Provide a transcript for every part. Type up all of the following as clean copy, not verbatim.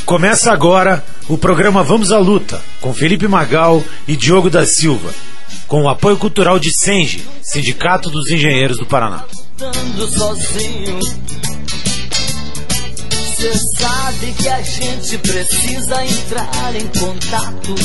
Começa agora o programa Vamos à Luta, com Felipe Magal e Diogo da Silva, com o apoio cultural de Senge, Sindicato dos Engenheiros do Paraná. Sozinho. Cê sabe que a gente precisa entrar em contato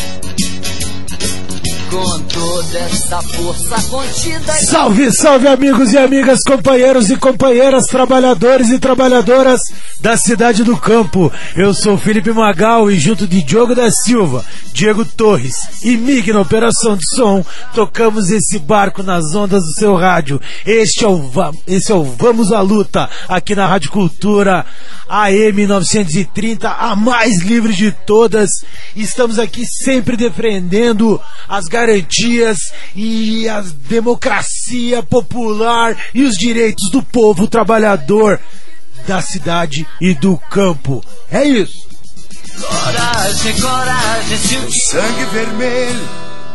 com toda essa força contida. Salve, salve amigos e amigas, companheiros e companheiras, trabalhadores e trabalhadoras da cidade do campo. Eu sou Felipe Magal e junto de Diogo da Silva, Diego Torres e Mig na operação de som, tocamos esse barco nas ondas do seu rádio. Esse é o Vamos à Luta, aqui na Rádio Cultura AM 930, a mais livre de todas. Estamos aqui sempre defendendo as garantias e a democracia popular e os direitos do povo trabalhador da cidade e do campo. É isso. Coragem, coragem, o sangue vermelho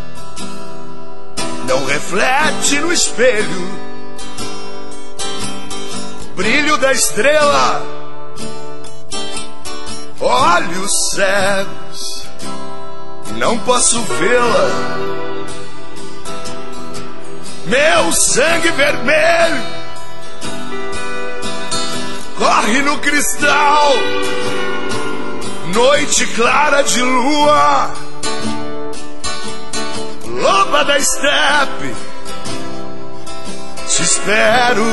não reflete no espelho brilho da estrela, olhos cegos, não posso vê-la. Meu sangue vermelho corre no cristal, noite clara de lua, loba da estepe, te espero,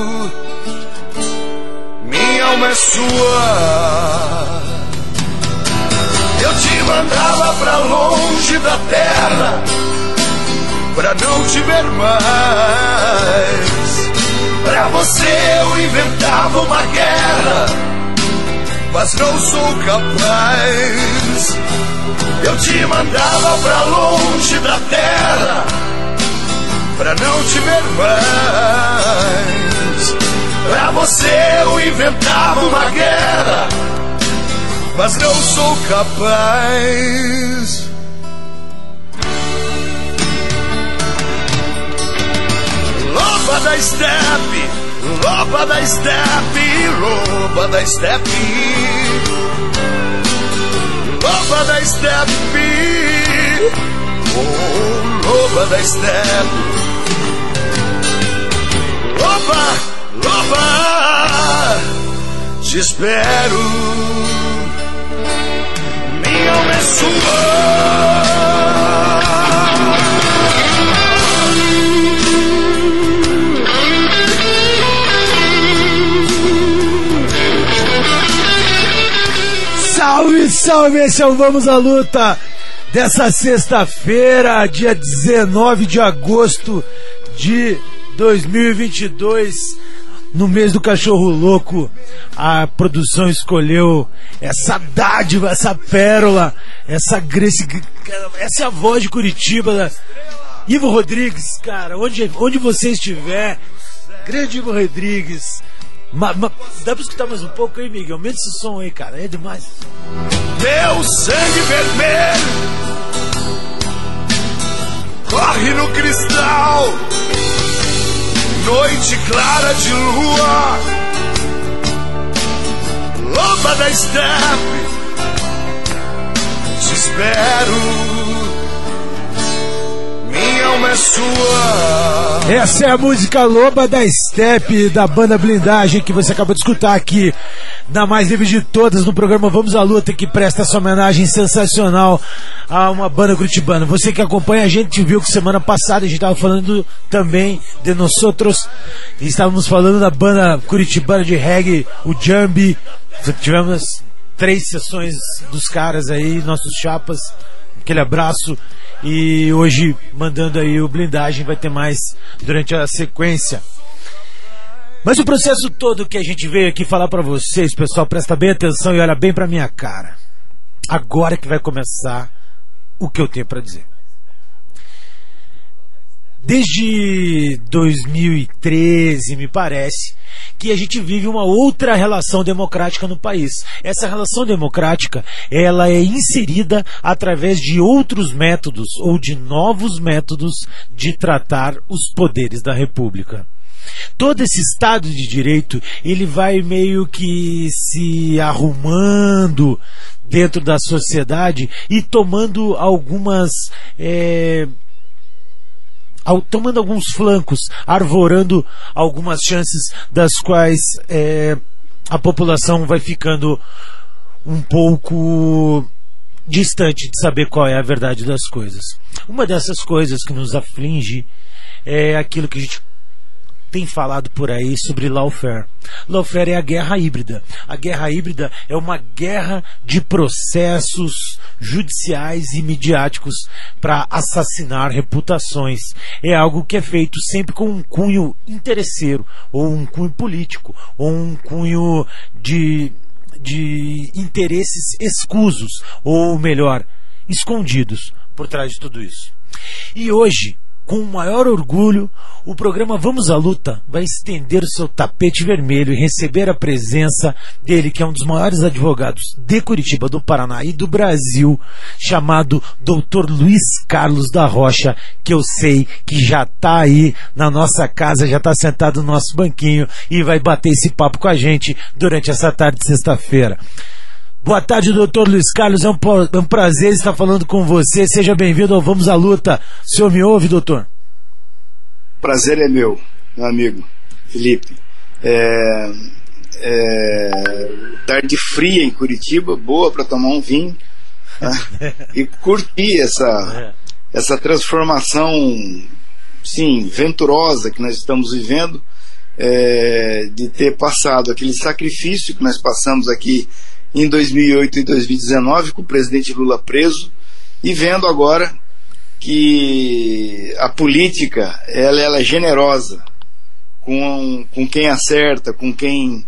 minha alma é sua. Eu te mandava pra longe da terra, pra não te ver mais. Pra você eu inventava uma guerra, mas não sou capaz. Eu te mandava pra longe da terra, pra não te ver mais. Pra você eu inventava uma guerra, mas não sou capaz. Loba da estepe, loba da estepe, loba da estepe, loba da estepe, oh, loba da estepe, loba, loba, te espero, minha alma é sua. Salve, salve, esse é o Vamos à Luta dessa sexta-feira, dia 19 de agosto de 2022, no mês do cachorro louco. A produção escolheu essa dádiva, essa pérola, essa é a voz de Curitiba, Ivo Rodrigues, cara, onde você estiver, grande Ivo Rodrigues. Dá pra escutar mais um pouco aí, Miguel? Aumenta esse som aí, cara, é demais. Meu sangue vermelho corre no cristal, noite clara de lua, loba da estepe, te espero, minha alma é sua. Essa é a música Loba da Estepe, da banda Blindagem, que você acabou de escutar aqui na mais livre de todas, no programa Vamos à Luta, que presta essa homenagem sensacional a uma banda curitibana. Você que acompanha a gente viu que semana passada a gente estava falando também de Nosotros, e estávamos falando da banda curitibana de reggae, o Jambi. Tivemos 3 sessões dos caras aí, nossos chapas. Aquele abraço. E hoje, mandando aí o Blindagem, vai ter mais durante a sequência. Mas o processo todo que a gente veio aqui falar pra vocês, pessoal, presta bem atenção e olha bem pra minha cara. Agora que vai começar o que eu tenho pra dizer. Desde 2013, me parece, que a gente vive uma outra relação democrática no país. Essa relação democrática, ela é inserida através de outros métodos ou de novos métodos de tratar os poderes da República. todo esse Estado de Direito, ele vai meio que se arrumando dentro da sociedade e tomando tomando alguns flancos, arvorando algumas chances das quais a população vai ficando um pouco distante de saber qual é a verdade das coisas. Uma dessas coisas que nos aflige é aquilo que a gente tem falado por aí sobre lawfare. Lawfare é a guerra híbrida. A guerra híbrida é uma guerra de processos judiciais e midiáticos para assassinar reputações. É algo que é feito sempre com um cunho interesseiro, ou um cunho político, ou um cunho de interesses escusos, ou melhor, escondidos por trás de tudo isso. E hoje, com o maior orgulho, o programa Vamos à Luta vai estender o seu tapete vermelho e receber a presença dele, que é um dos maiores advogados de Curitiba, do Paraná e do Brasil, chamado Dr. Luiz Carlos da Rocha, que eu sei que já está aí na nossa casa, já está sentado no nosso banquinho e vai bater esse papo com a gente durante essa tarde de sexta-feira. Boa tarde, doutor Luiz Carlos, é um prazer estar falando com você, seja bem-vindo ao Vamos à Luta. O senhor me ouve, doutor? Prazer é meu amigo Felipe. Tarde fria em Curitiba, boa para tomar um vinho, e curtir essa transformação, sim, venturosa que nós estamos vivendo, de ter passado aquele sacrifício que nós passamos aqui em 2008 e 2019, com o presidente Lula preso, e vendo agora que a política ela é generosa com quem acerta, com quem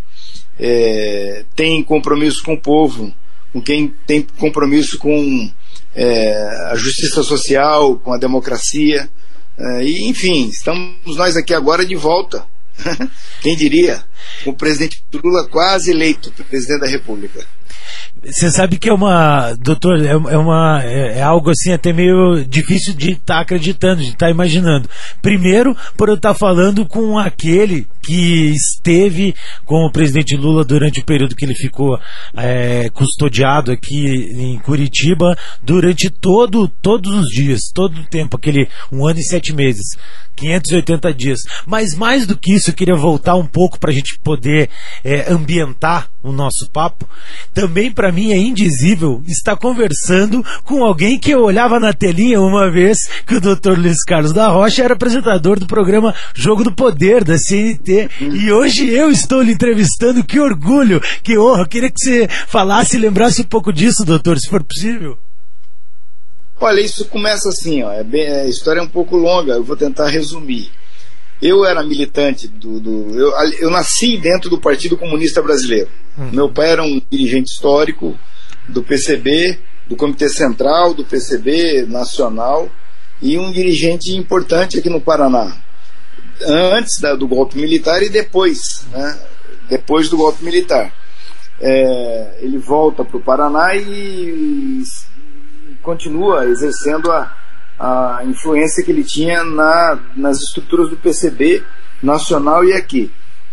tem compromisso com o povo, com quem tem compromisso com a justiça social, com a democracia, e enfim, estamos nós aqui agora de volta. Quem diria, com o presidente Lula quase eleito presidente da República. Você sabe que doutor, é algo assim até meio difícil de estar acreditando, de estar imaginando. Primeiro, por eu estar falando com aquele que esteve com o presidente Lula durante o período que ele ficou custodiado aqui em Curitiba, durante todos os dias, todo o tempo, aquele 1 ano e 7 meses. 580 dias. Mas mais do que isso, eu queria voltar um pouco para a gente poder ambientar o nosso papo. Também para mim é indizível estar conversando com alguém que eu olhava na telinha uma vez que o Dr. Luiz Carlos da Rocha era apresentador do programa Jogo do Poder, da CNT, e hoje eu estou lhe entrevistando. Que orgulho, que honra. Eu queria que você falasse e lembrasse um pouco disso, doutor, se for possível. Olha, isso começa assim, ó, a história é um pouco longa, eu vou tentar resumir. Eu era militante eu nasci dentro do Partido Comunista Brasileiro. Meu pai era um dirigente histórico do PCB, do Comitê Central, do PCB Nacional, e um dirigente importante aqui no Paraná, antes do golpe militar e depois, né, depois do golpe militar. Ele volta para o Paraná e continua exercendo a influência que ele tinha nas estruturas do PCB nacional e aqui.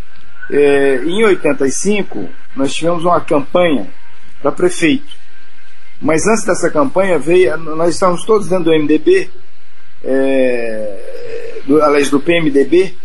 Em 85 nós tivemos uma campanha para prefeito, mas antes dessa campanha nós estávamos todos dentro do MDB, do PMDB,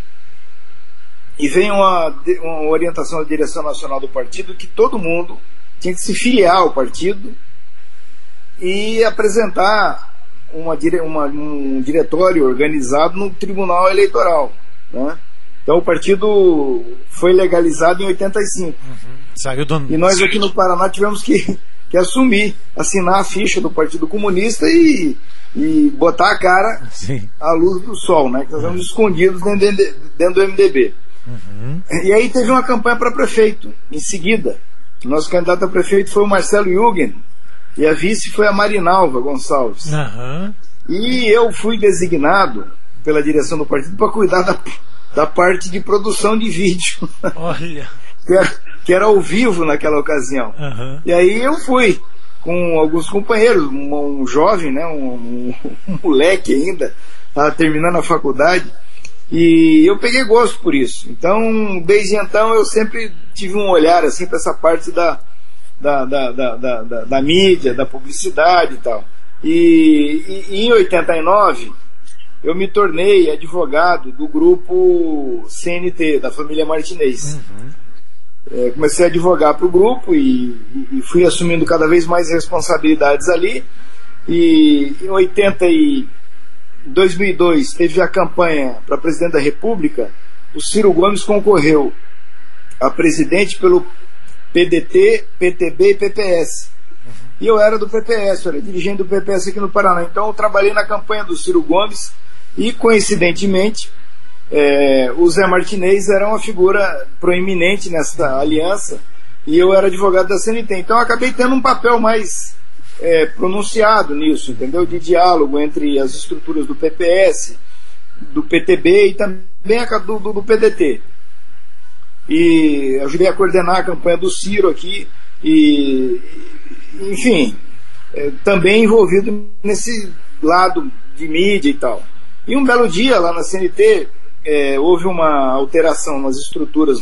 e veio uma orientação da direção nacional do partido que todo mundo tinha que se filiar ao partido e apresentar um diretório organizado no Tribunal Eleitoral, né? Então o partido foi legalizado em 85. E nós aqui no Paraná tivemos que assumir, assinar a ficha do Partido Comunista e botar a cara à luz do sol, né? Que nós estamos escondidos dentro do MDB. E aí teve uma campanha para prefeito em seguida. O nosso candidato a prefeito foi o Marcelo Yugen e a vice foi a Marinalva Gonçalves. E eu fui designado pela direção do partido para cuidar da parte de produção de vídeo. Olha. que era ao vivo naquela ocasião. E aí eu fui com alguns companheiros, um jovem, né, um moleque ainda, estava terminando a faculdade, E eu peguei gosto por isso. Então, desde então, eu sempre tive um olhar assim para essa parte da mídia, da publicidade e tal. E em 89, eu me tornei advogado do grupo CNT, da família Martinez. Comecei a advogar para o grupo e fui assumindo cada vez mais responsabilidades ali. E em 2002 teve a campanha para presidente da República. O Ciro Gomes concorreu a presidente pelo PDT, PTB e PPS. E eu era do PPS, eu era dirigente do PPS aqui no Paraná. Então eu trabalhei na campanha do Ciro Gomes e, coincidentemente, o Zé Martinez era uma figura proeminente nessa aliança e eu era advogado da CNT. Então eu acabei tendo um papel mais pronunciado nisso, entendeu? De diálogo entre as estruturas do PPS, do PTB e também do PDT. E ajudei a coordenar a campanha do Ciro aqui e, enfim, também envolvido nesse lado de mídia e tal. E um belo dia lá na CNT houve uma alteração nas estruturas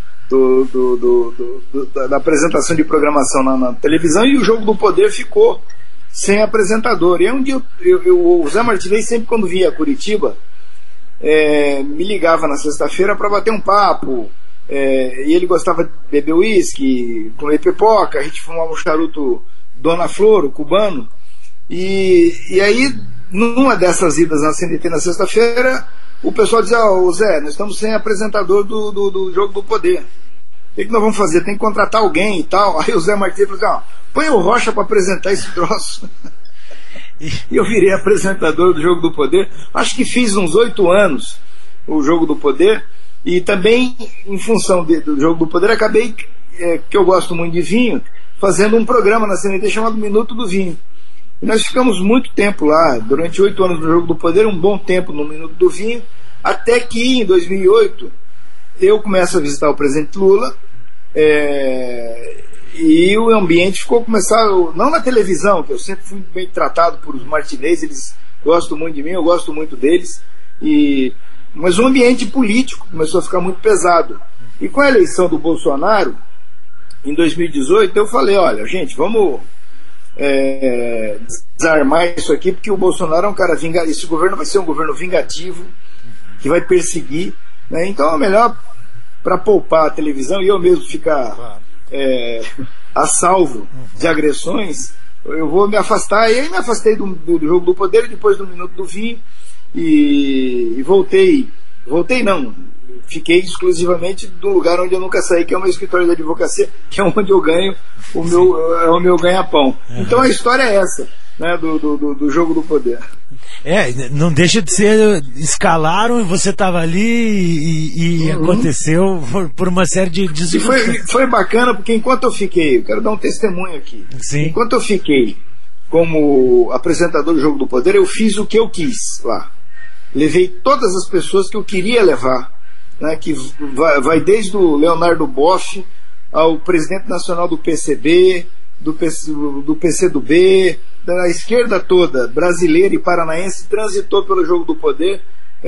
da apresentação de programação na televisão e o Jogo do Poder ficou sem apresentador. E um dia o Zé Martinez, sempre quando vinha a Curitiba, me ligava na sexta-feira para bater um papo. E ele gostava de beber uísque, comer pipoca, a gente fumava um charuto Dona Flor, o cubano. E aí, numa dessas idas na CNT na sexta-feira, o pessoal dizia: Zé, nós estamos sem apresentador do Jogo do Poder. O que nós vamos fazer? Tem que contratar alguém e tal. Aí o Zé Martinez falou assim: põe o Rocha para apresentar esse troço. E eu virei apresentador do Jogo do Poder. Acho que fiz uns 8 anos o Jogo do Poder. E também, em função do Jogo do Poder, acabei, que eu gosto muito de vinho, fazendo um programa na CNT chamado Minuto do Vinho. E nós ficamos muito tempo lá, durante 8 anos no Jogo do Poder, um bom tempo no Minuto do Vinho, até que em 2008 eu começo a visitar o presidente Lula, e o ambiente não na televisão, que eu sempre fui bem tratado por os Martinez, eles gostam muito de mim, eu gosto muito deles, mas o ambiente político começou a ficar muito pesado. E com a eleição do Bolsonaro, em 2018, eu falei: olha, gente, vamos desarmar isso aqui, porque o Bolsonaro é um cara vingativo, esse governo vai ser um governo vingativo, que vai perseguir, né? Então é melhor, para poupar a televisão e eu mesmo ficar a salvo de agressões, eu vou me afastar. E aí me afastei do Jogo do Poder, depois do Minuto do Vinho, e fiquei exclusivamente do lugar onde eu nunca saí, que é o meu escritório de advocacia, que é onde eu ganho o meu ganha-pão. Então a história é essa, né, do Jogo do Poder. Não deixa de ser, escalaram e você estava ali e aconteceu por uma série de dificuldades. Foi bacana, porque enquanto eu fiquei, eu quero dar um testemunho aqui. Sim. Enquanto eu fiquei como apresentador do Jogo do Poder, eu fiz o que eu quis lá. Levei todas as pessoas que eu queria levar, né, que vai desde o Leonardo Boff ao presidente nacional do PCB, do PCdoB, da esquerda toda, brasileira e paranaense, transitou pelo Jogo do Poder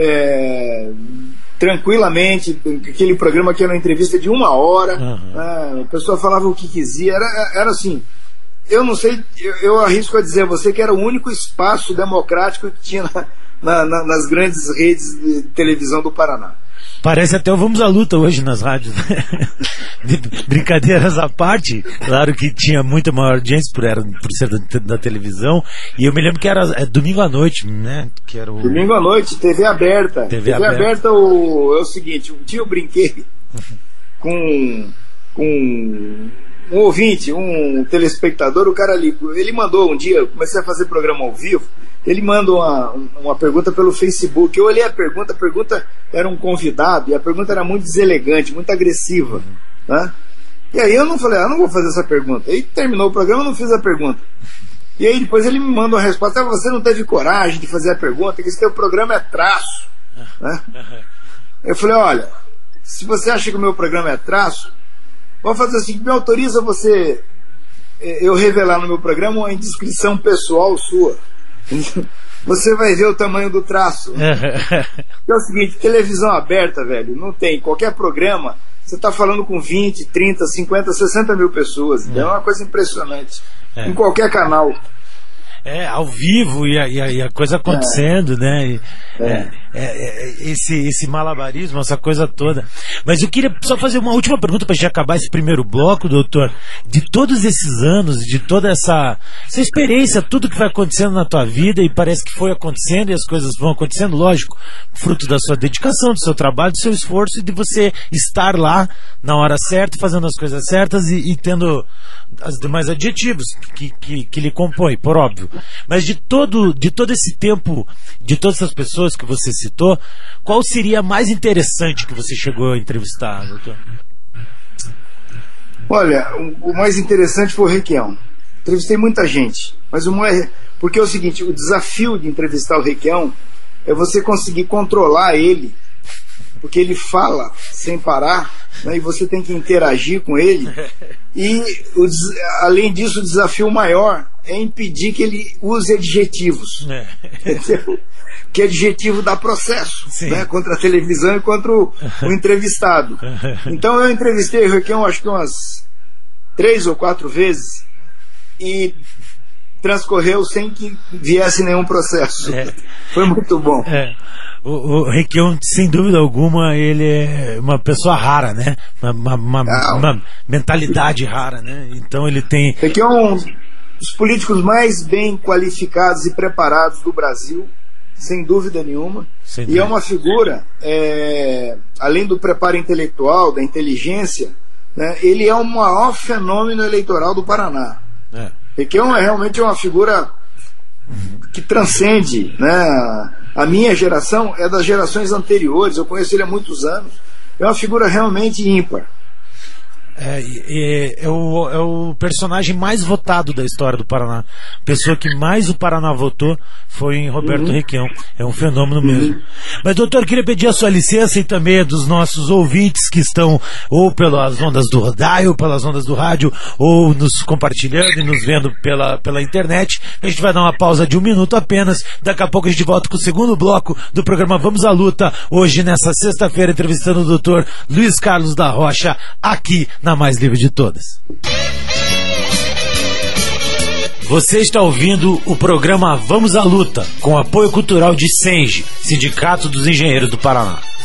tranquilamente. Aquele programa que era uma entrevista de 1 hora, a pessoa falava o que quisia, era assim. Eu não sei, eu arrisco a dizer a você que era o único espaço democrático que tinha nas grandes redes de televisão do Paraná. Parece até o Vamos à Luta hoje nas rádios. Brincadeiras à parte, claro que tinha muita maior audiência por ser da televisão. E eu me lembro que era domingo à noite, né? Que era domingo à noite, TV aberta. TV aberta é o seguinte: um dia eu brinquei com um ouvinte, um telespectador. O cara ali, ele mandou um dia, eu comecei a fazer programa ao vivo. Ele manda uma pergunta pelo Facebook. Eu olhei a pergunta era um convidado, e a pergunta era muito deselegante, muito agressiva, né? E aí eu não falei: não vou fazer essa pergunta. Aí terminou o programa, eu não fiz a pergunta. E aí depois ele me manda uma resposta: você não teve coragem de fazer a pergunta, que esse teu programa é traço, né? Eu falei: olha, se você acha que o meu programa é traço, vamos fazer assim, me autoriza eu revelar no meu programa uma indiscrição pessoal sua. você vai ver o tamanho do traço. É o seguinte, televisão aberta, velho, não tem. Qualquer programa, você está falando com 20, 30, 50, 60 mil pessoas. É uma coisa impressionante. Em qualquer canal. Ao vivo e a coisa acontecendo, né? Esse malabarismo, essa coisa toda. Mas eu queria só fazer uma última pergunta para a gente acabar esse primeiro bloco, doutor. De todos esses anos, de toda essa experiência, tudo que vai acontecendo na tua vida, e parece que foi acontecendo e as coisas vão acontecendo, lógico, fruto da sua dedicação, do seu trabalho, do seu esforço e de você estar lá na hora certa, fazendo as coisas certas e tendo os demais adjetivos que lhe compõem, por óbvio. Mas de todo esse tempo, de todas essas pessoas que você citou, qual seria a mais interessante que você chegou a entrevistar, doutor? Olha, o mais interessante foi o Requião. Entrevistei muita gente, mas porque é o seguinte, o desafio de entrevistar o Requião é você conseguir controlar ele, porque ele fala sem parar, né, e você tem que interagir com ele. E além disso, o desafio maior é impedir que ele use adjetivos. Entendeu? Que adjetivo dá processo, né, contra a televisão e contra o entrevistado. Então eu entrevistei o Requião acho que umas 3 ou 4 vezes e transcorreu sem que viesse nenhum processo. Foi muito bom. O Requião, sem dúvida alguma, ele é uma pessoa rara, né? Uma mentalidade rara, né? Então ele tem... Requião é um dos políticos mais bem qualificados e preparados do Brasil, sem dúvida nenhuma. E é uma figura, além do preparo intelectual, da inteligência, né, ele é o maior fenômeno eleitoral do Paraná. Requião é realmente uma figura que transcende, né? A minha geração é das gerações anteriores, eu conheço ele há muitos anos. É uma figura realmente ímpar. É o personagem mais votado da história do Paraná. A pessoa que mais o Paraná votou foi em Roberto Requião. É um fenômeno mesmo. Mas, doutor, queria pedir a sua licença e também dos nossos ouvintes que estão ou pelas ondas do dial, pelas ondas do rádio, ou nos compartilhando e nos vendo pela internet. A gente vai dar uma pausa de 1 minuto apenas. Daqui a pouco a gente volta com o segundo bloco do programa Vamos à Luta. Hoje, nessa sexta-feira, entrevistando o doutor Luiz Carlos da Rocha, aqui na mais livre de todas. Você está ouvindo o programa Vamos à Luta, com apoio cultural de SENGE, Sindicato dos Engenheiros do Paraná.